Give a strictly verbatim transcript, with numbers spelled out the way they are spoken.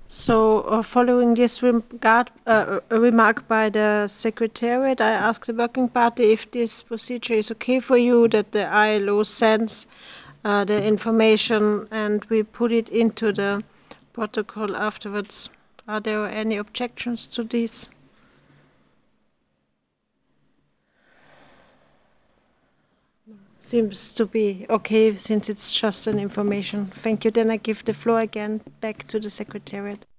So, uh, following this regard, uh, a remark by the Secretariat, I asked the Working Party if this procedure is okay for you, that the I L O sends uh, the information and we put it into the protocol afterwards. Are there any objections to this? Seems to be okay since it's just an information. Thank you. Then I give the floor again back to the Secretariat.